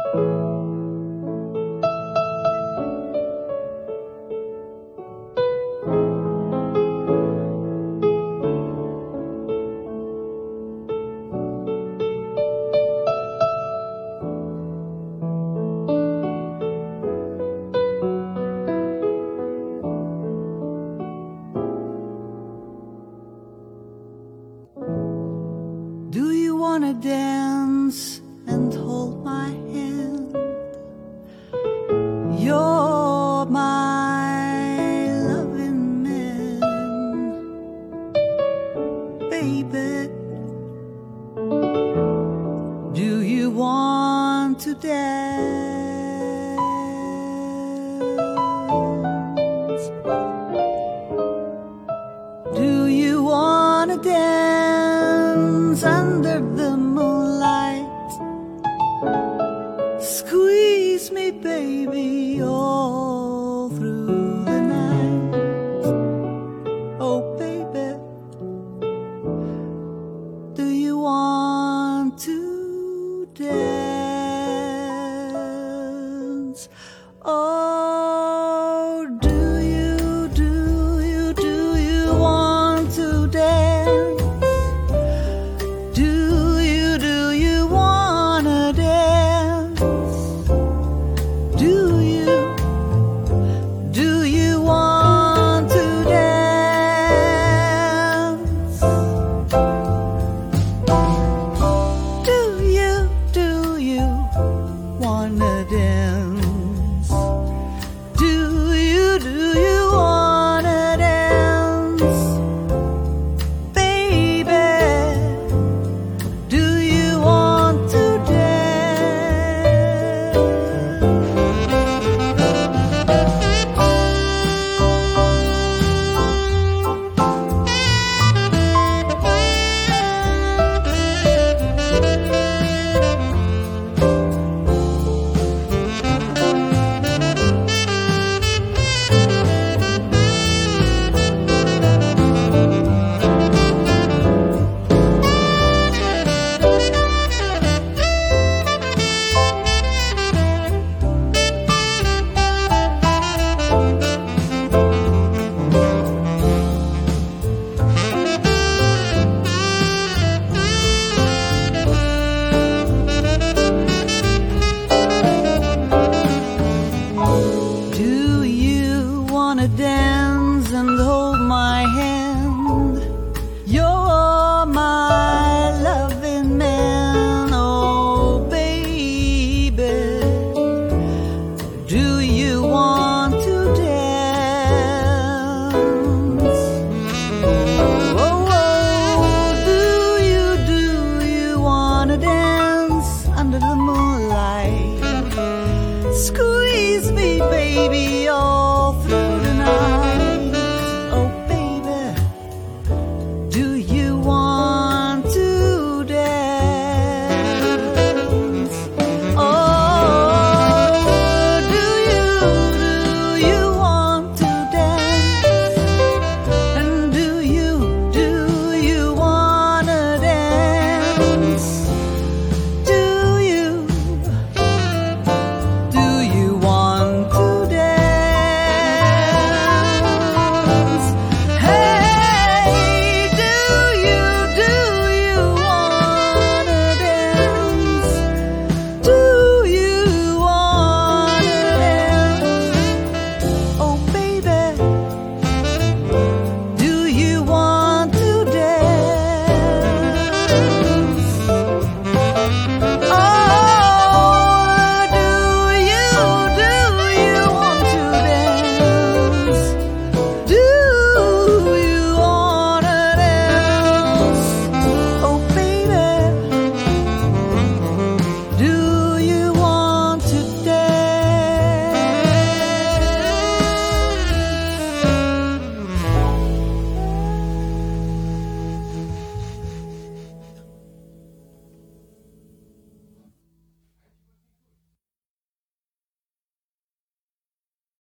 Do you wanna dance and hold my hand? You're my loving man, baby. Do you want to dance? Do you wanna dance under the moonlight? Squeeze me, baby, all through the night. Oh, baby, do you want to dance? Oh, do you want to dance? Do you wanna dance? Do you want to dance? Do you wanna dance? Do you wanna dance? Baby, do you want to dance and hold my hand? You're my loving man, oh baby. Do you want to dance? Oh, do you wanna dance under the moonlight? Squeeze me, baby, oh